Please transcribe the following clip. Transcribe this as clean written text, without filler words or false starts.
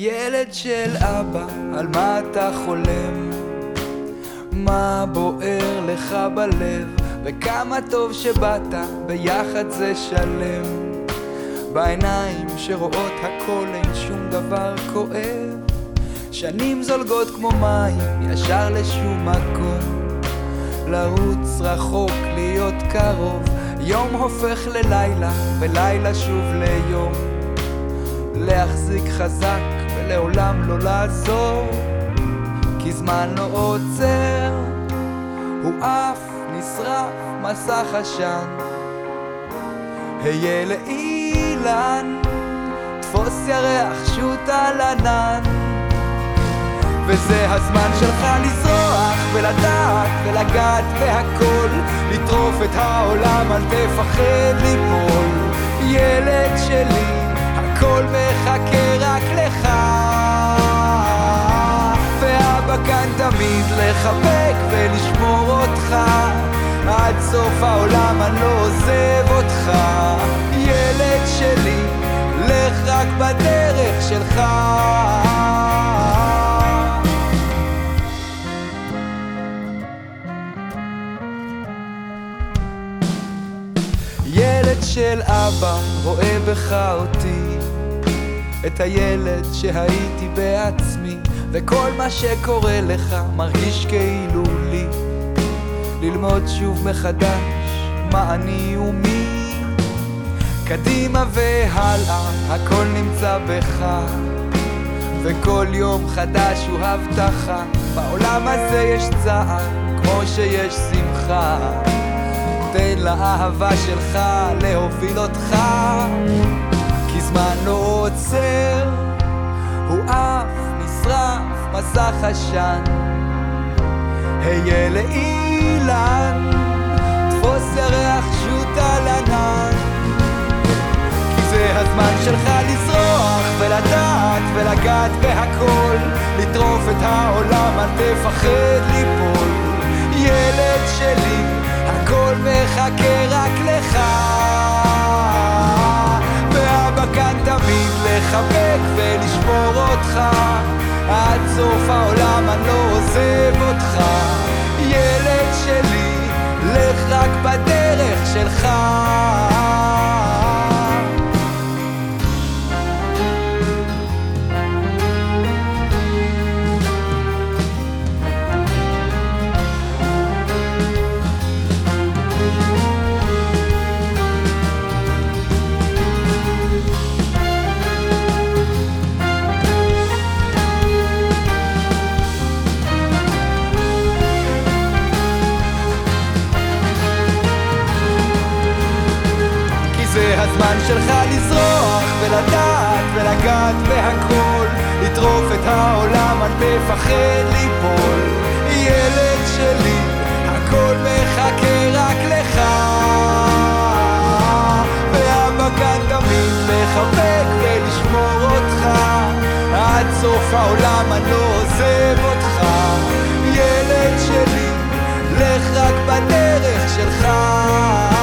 ילד של אבא, על מה אתה חולם? מה בוער לך בלב? וכמה טוב שבאת, ביחד זה שלם. בעיניים שרואות הכל אין שום דבר כואב. שנים זולגות כמו מים, ישר לשום מקום. לרוץ רחוק, להיות קרוב. יום הופך ללילה, ולילה שוב ליום. להחזיק חזק ולעולם לא לעזור, כי זמן לא עוצר, הוא אף נשרף מסך עשן. היה לאילן, תפוס ירח שוט על ענן, וזה הזמן שלך לזרוח ולדעת ולגעת בהכל, לטרוף את העולם, אל תפחד ליפול. ילד שלי, הכל מחכה רק לך, ואבא כאן תמיד לחבק ולשמור אותך, עד סוף העולם אני לא עוזב אותך. ילד שלי, לך רק בדרך שלך. ילד של אבא רואה בך אותי, את הילד שהייתי בעצמי, וכל מה שקורה לך מרגיש כאילו לי. ללמוד שוב מחדש מה אני ומי, קדימה והלאה הכל נמצא בך, וכל יום חדש הוא הבטחה. בעולם הזה יש צער כמו שיש שמחה, תן לאהבה שלך להוביל אותך, כי זמן לא עוצר, הוא אף נשרף מסך עשן. היה לאילן, תפוס ירח שוט על ענן, כי זה הזמן שלך לזרוח ולדעת ולגעת בהכל, לטרוף את העולם, אל תפחד ליפול. ילד שלי, הכל מחכה רק לך, ואבא כאן תמיד לחבק ולשמור אותך, עד סוף העולם אני לא עוזב אותך. ילד שלי, לך רק בדרך שלך. זה הזמן שלך לזרוח ולדעת ולגעת בהכל, לטרוף את העולם, אל תפחד ליפול. ילד שלי, הכל מחכה רק לך, ואבא כאן תמיד לחבק ולשמור אותך, עד סוף העולם אני לא עוזב אותך. ילד שלי, לך רק בדרך שלך.